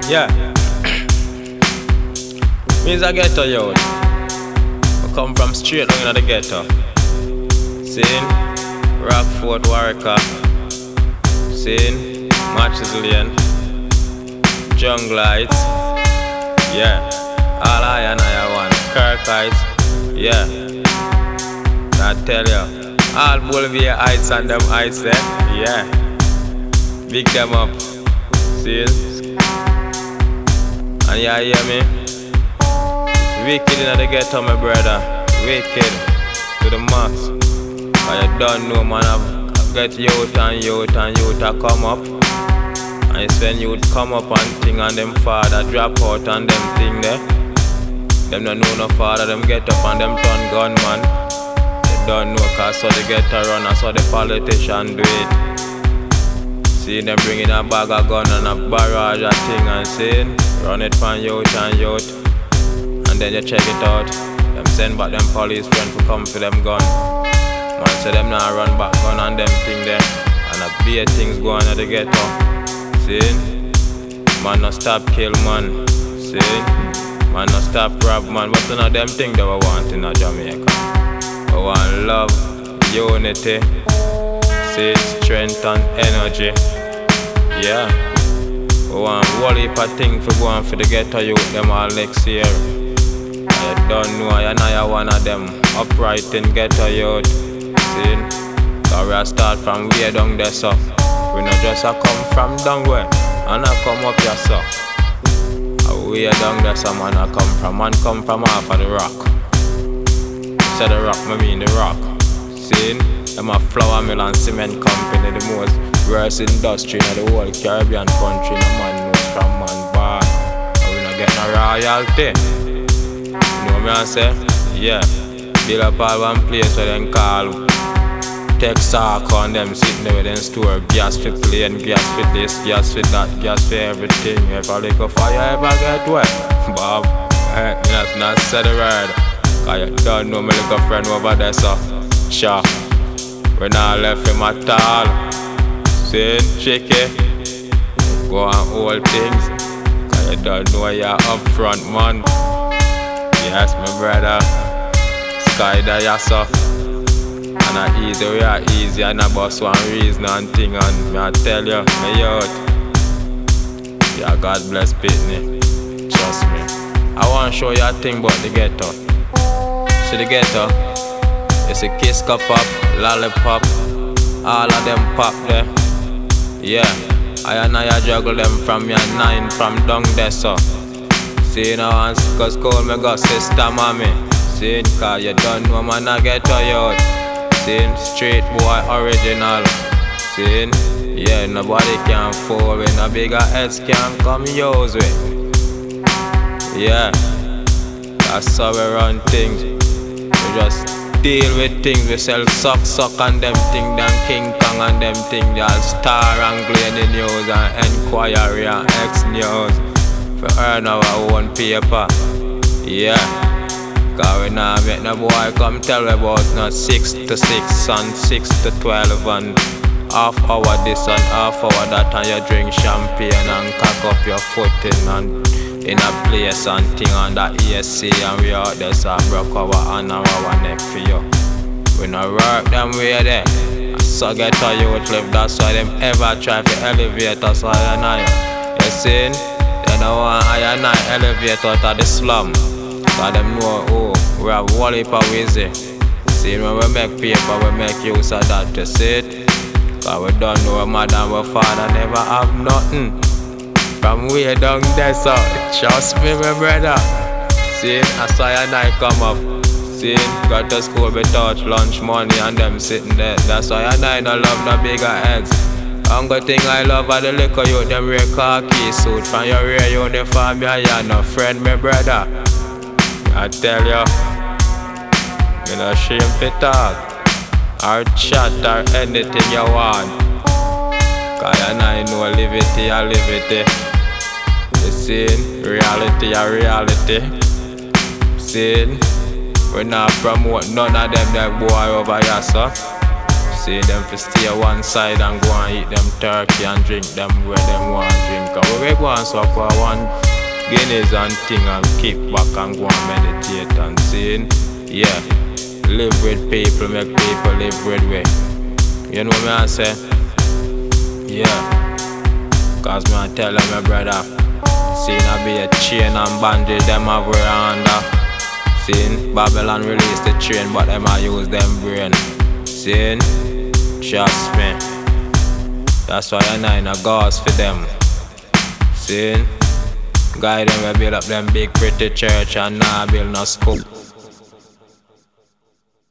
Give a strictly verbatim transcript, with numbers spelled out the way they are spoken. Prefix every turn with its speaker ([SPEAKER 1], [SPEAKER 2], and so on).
[SPEAKER 1] Yeah, means I ghetto youth. I come from straight down in the ghetto. Seen Rockford, Warwick, seen Matches Lane, Jungle Heights. Yeah, all I and I want. Kirk Heights. Yeah, I tell you, all Bolivia Heights and them heights there. Yeah, big them up. See? And you hear me? Wicked in the ghetto, my brother. Wicked to the max. But you don't know, man. I get youth and youth and youth to come up. And it's when youth come up and thing and them father drop out and them thing there. Them don't know no father, them get up and them turn gunman. They don't know cause so they get to run and so the politician do it. See them bringing a bag of gun and a barrage of thing and saying run it from youth and youth. And then you check it out. Them send back them police friends to come for them gun. Man say them now run back gun and them thing there. And a beer things going at the ghetto. See? Man no stop kill man. See? Man no stop rob man. But none of them things that we want in a Jamaica. We want love, unity, see strength and energy. Yeah. We want a whole heap of things for going for the ghetto youth them all next year. I don't know, I know one of them upright in ghetto youth. See? Cause we start from way down there so. We not just a come from down where and I come up here so. A way down there so man I come from. Man come from half of the rock. Say the rock, me mean the rock. See? Them a flour mill and cement company, the most worst industry in the whole Caribbean country. No man knows from man bad. And we not get no royalty. You know me I say? Yeah. Build up all one place where them call Texaco and them sitting there with them store. Gas for plane, gas for this, gas for that, gas for everything. If a little fire ever get wet, Bob, hey, me not, not say the word. Cause you don't know my little friend over there so. Sure. We not left him at all. See, cheeky. Go on all things. Cause you don't know you're up front, man. Yes, my brother. Sky there, you so. And a easy, we are easy. And a boss one reason and thing. And me I tell you, my youth. Yeah, God bless Pitney. Trust me. I want to show you a thing about the ghetto. See the ghetto? It's a kiss cup pop, lollipop, all of them pop there. Yeah, I and I juggle them from your nine from down there so. See you now and cause call me go sister mommy. See, cause you don't know man I get to youth. See, straight boy original. See, yeah, nobody can fool with, no bigger heads can come use with. Yeah, that's how we run things. We just deal with things, we sell suck suck and them thing, them King Kong and them thing, they'll Star and Glenny News and Enquiry and X News for earn our own paper. Yeah, cause we now make no boy come tell me about no six to six and six to twelve and half hour this and half hour that and you drink champagne and cock up your foot in and in a place and thing on that E S C and we out there so I broke our hand and our neck for you. We no work them way there. So get a youth live, that's why them ever try to elevate us I and I. You see? They don't want I and I elevate out of the slum. Cause them know oh, we have one heap of easy. See when we make paper we make use of that, you see it? Cause we don't know a mother and a father never have nothing. From way down there so, trust me my brother. See, I saw you and I come up. See, got to school without lunch money and them sitting there. That's why I and I no love no bigger heads. Only thing I love are the liquor you them wear khaki suit. From your rear uniform you are no friend my brother. I tell you, me no shame for talk or chat or anything you want. Cause you and I know liberty or liberty. You see, reality a reality. See, we not promote none of them that boy over here, so. See them for stay one side and go and eat them turkey and drink them where them want drink. Cause we me go and suck for one Guinness and thing and kick back and go and meditate and sing. Yeah, live with people, make people live with way. You know me I say? Yeah, cause me I tell them my brother, seen I be a chain and bandage them have wear under. Seen Babylon release the train but them I use them brain. Seen, trust me, that's why I nine a gauze for them. Seen, guide them we build up them big pretty church and now build no scoop.